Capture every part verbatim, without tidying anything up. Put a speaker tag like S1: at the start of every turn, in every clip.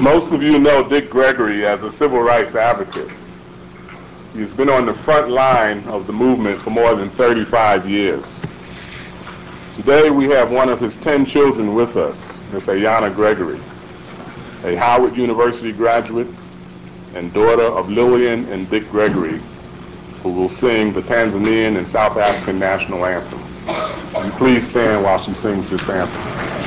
S1: Most of you know Dick Gregory as a civil rights advocate. He's been on the front line of the movement for more than thirty-five years. Today we have one of his ten children with us, Miss Ayanna Gregory, a Howard University graduate and daughter of Lillian and Dick Gregory, who will sing the Tanzanian and South African national anthem. And please stand while she sings this anthem.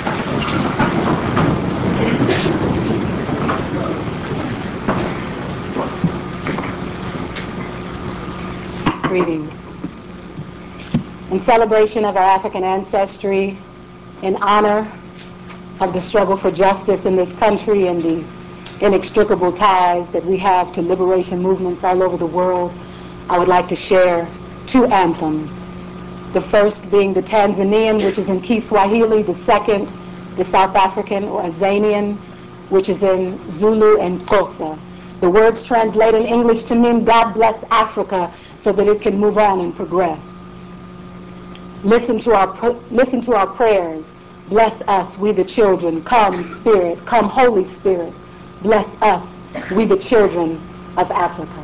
S2: Greetings. In celebration of our African ancestry, in honor of the struggle for justice in this country and the inextricable ties that we have to liberation movements all over the world, I would like to share two anthems. The first being the Tanzanian, which is in Kiswahili, the second, the South African or Azanian, which is in Zulu and Xhosa. The words translate in English to mean God bless Africa so that it can move on and progress. Listen to our, listen to our prayers. Bless us, we the children. Come, Spirit. Come, Holy Spirit. Bless us, we the children of Africa.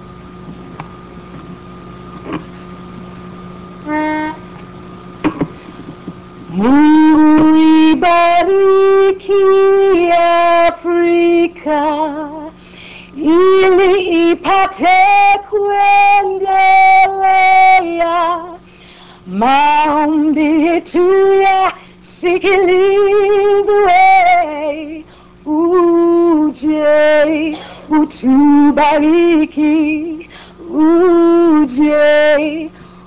S2: Mungu ibariki Afrika ili ipate kuendelea, maombi yetu yasikilizwe. Uje utubariki, uje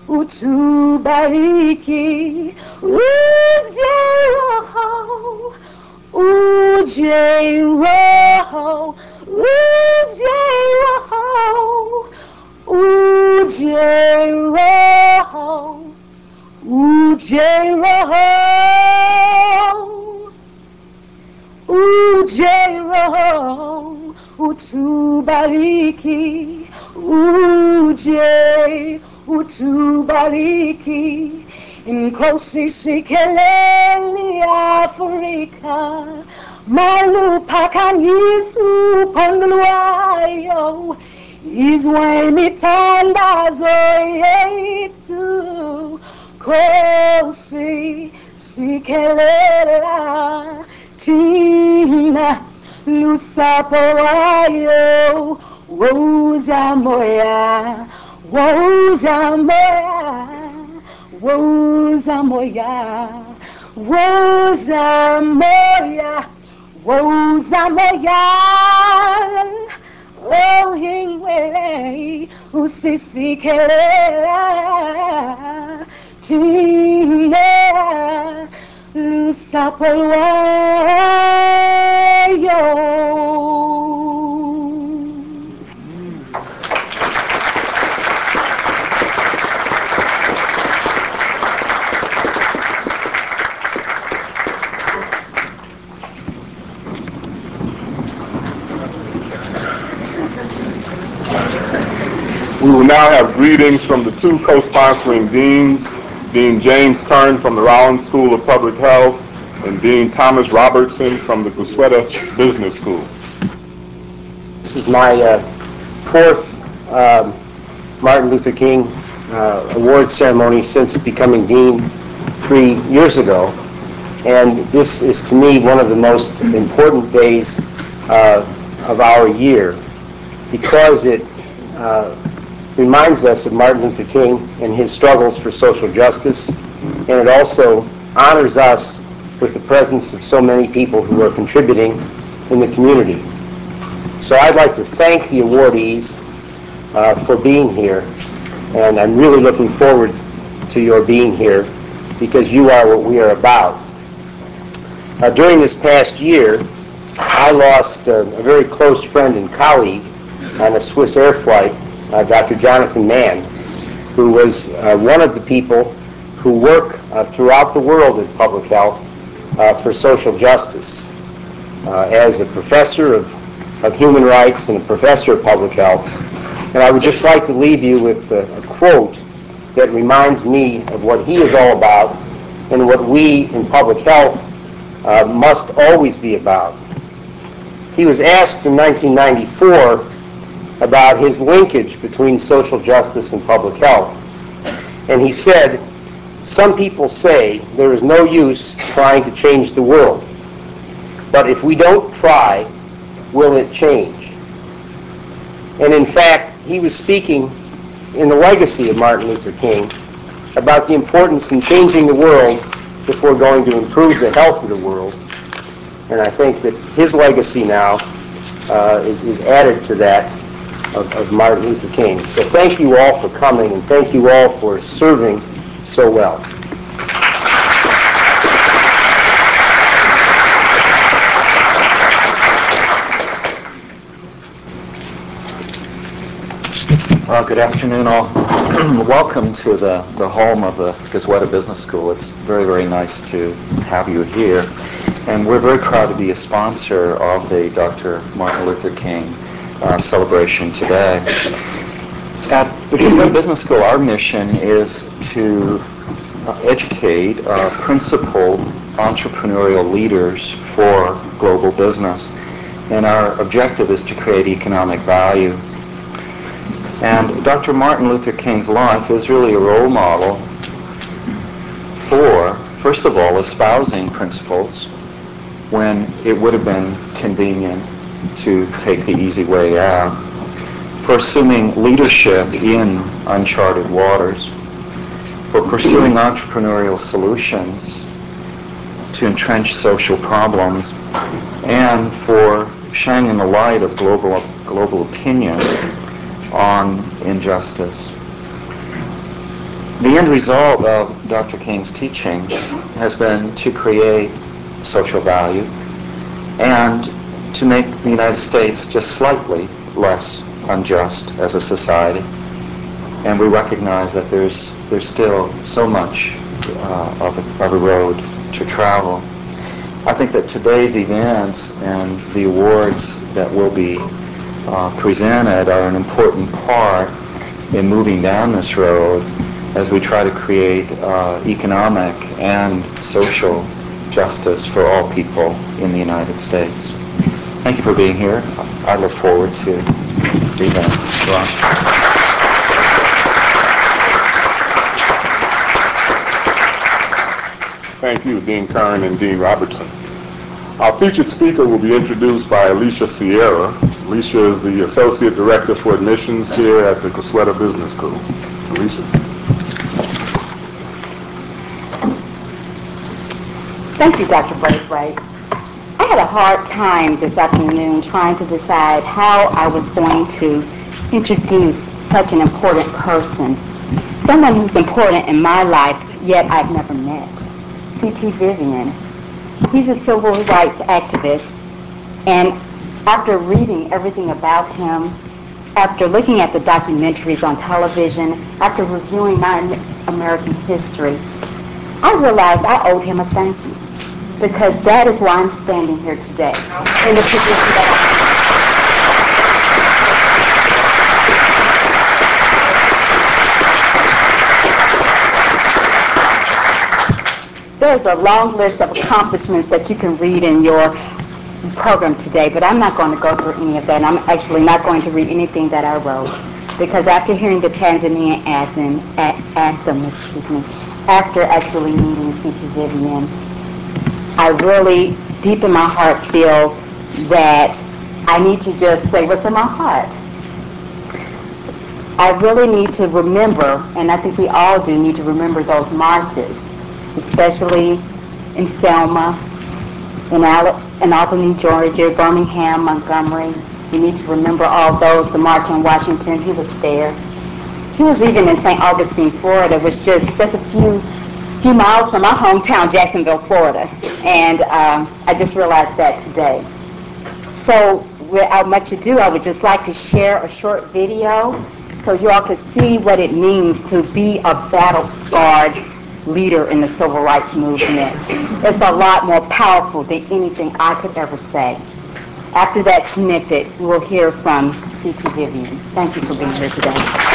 S2: utubariki, uje Roho, uje Roho, uje Roho, uje Roho, uje Roho, uje Roho, utubariki, uje utubariki. Nkosi sikelele Afrika, malupakanyisu ponlwayo, izwe mitandazo yetu. Kosi sikelele tina lusapo wayo, woza moya, woza moya, woza moya, woza moya, woza moya. Oh, hingwe usisikela tina lusapo wayo.
S1: We will now have greetings from the two co-sponsoring deans, Dean James Kern from the Rollins School of Public Health and Dean Thomas Robertson from the Gusweta Business School.
S3: This is my uh, fourth um, Martin Luther King uh, award ceremony since becoming dean three years ago. And this is, to me, one of the most important days uh, of our year because it uh, reminds us of Martin Luther King and his struggles for social justice, and it also honors us with the presence of so many people who are contributing in the community. So I'd like to thank the awardees uh, for being here, and I'm really looking forward to your being here because you are what we are about. Uh, during this past year, I lost uh, a very close friend and colleague on a Swiss air flight, uh, Doctor Jonathan Mann, who was uh, one of the people who work uh, throughout the world in public health uh, for social justice. Uh, as a professor of, of human rights and a professor of public health, and I would just like to leave you with a, a quote that reminds me of what he is all about and what we in public health uh, must always be about. he was asked in nineteen ninety-four about his linkage between social justice and public health. And he said, "Some people say there is no use trying to change the world. But if we don't try, will it change?" And in fact, he was speaking in the legacy of Martin Luther King about the importance in changing the world if we're going to improve the health of the world. And I think that his legacy now uh, is, is added to that of, of Martin Luther King. So thank you all for coming, and thank you all for serving so well.
S4: Well, good afternoon, all. Welcome to the, the home of the Goizueta Business School. It's very, very nice to have you here. And we're very proud to be a sponsor of the Doctor Martin Luther King uh, celebration today. At the Goizueta Business School, our mission is to uh, educate uh, principled entrepreneurial leaders for global business. And our objective is to create economic value. And Doctor Martin Luther King's life is really a role model for, first of all, espousing principles when it would have been convenient to take the easy way out, for assuming leadership in uncharted waters, for pursuing entrepreneurial solutions to entrenched social problems, and for shining the light of global, global opinion on injustice. The end result of Doctor King's teachings has been to create social value and to make the United States just slightly less unjust as a society. And we recognize that there's there's still so much uh, of, a, of a road to travel. I think that today's events and the awards that will be Uh, presented are an important part in moving down this road as we try to create uh, economic and social justice for all people in the United States. Thank you for being here. I look forward to the events. Ron.
S1: Thank you, Dean Kern and Dean Robertson. Our featured speaker will be introduced by Alicia Sierra. Alicia is the Associate Director for Admissions here at the Goizueta Business School. Alicia.
S5: Thank you, Doctor Braithwaite. I had a hard time this afternoon trying to decide how I was going to introduce such an important person, someone who's important in my life, yet I've never met, C T Vivian. He's a civil rights activist, and after reading everything about him, after looking at the documentaries on television, after reviewing my American history, I realized I owed him a thank you, because that is why I'm standing here today in the position that I'm in. There's a long list of accomplishments that you can read in your program today, but I'm not going to go through any of that. And I'm actually not going to read anything that I wrote, because after hearing the Tanzanian anthem, a- anthem, excuse me, after actually meeting C T Vivian, I really, deep in my heart, feel that I need to just say what's in my heart. I really need to remember, and I think we all do need to remember those marches, especially in Selma, in, Al- in Albany, Georgia, Birmingham, Montgomery. We need to remember all those. The March on Washington, he was there. He was even in Saint Augustine, Florida, which is just, just a few few miles from my hometown, Jacksonville, Florida. And um, I just realized that today. So without much ado, I would just like to share a short video so you all can see what it means to be a battle-scarred leader in the civil rights movement. It's a lot more powerful than anything I could ever say. After that snippet, we'll hear from C T Vivian. Thank you for being here today.